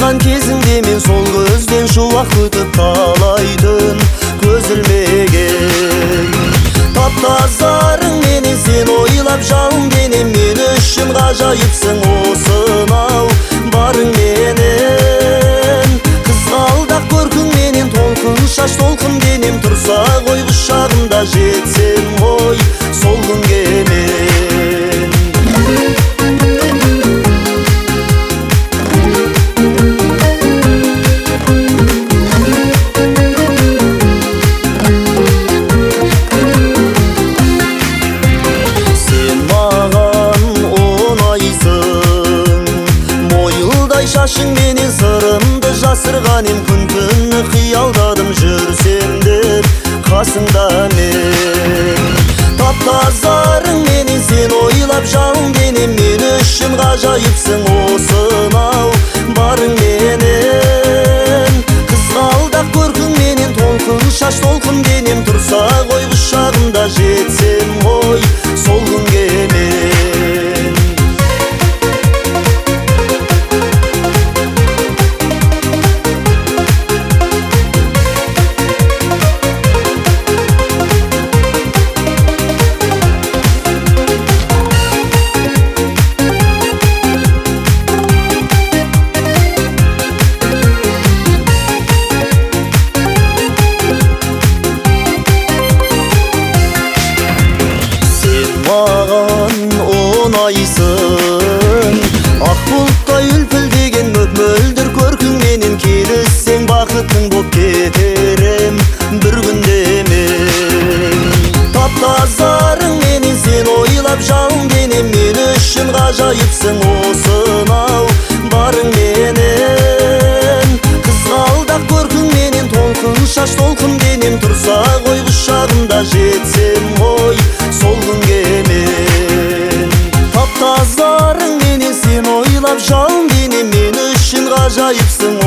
Тапқан кезіңде мен сол көзден шуақ өтіп талайдың көз ілмеген. Таптазарың менен сен ойлап жалын денем, мен үшін ғажайыпсың осынау барың менен. Қызғалдақ көркің менен толқын шаш толқын денем, тұрса ғой құшағымда жетсем ғой сол күнге мен. Шашың менен сырымды жасырған ем, күн-түні қиялдадым жүрсем деп қасыңда мен. Таптазарың менен сен ойлап жалын денем, мен үшін ғажайыпсың осынау барың менен. Қызғалдақ көркің менен толқын шаш толқын денем, тұрса ғой құшағымда жетсем ғой сол күнге мен. Маған оңайсың, ақ бұлттай үлпілдеген мөп-мөлдір көркің менен, келіссең бақытың боп кетерем бір күнде мен. Таптазарың менен сен ойлап жалын денем, мен үшін ғажайыпсың осынау барың менен. Қызғалдақ көркің менен толқын шаш толқын денем, тұрса ғой құшағымда жетсем ғой сол күнге мен. Таптазарың менен сен ойлап жалын денем, мен үшін ғажайыпсың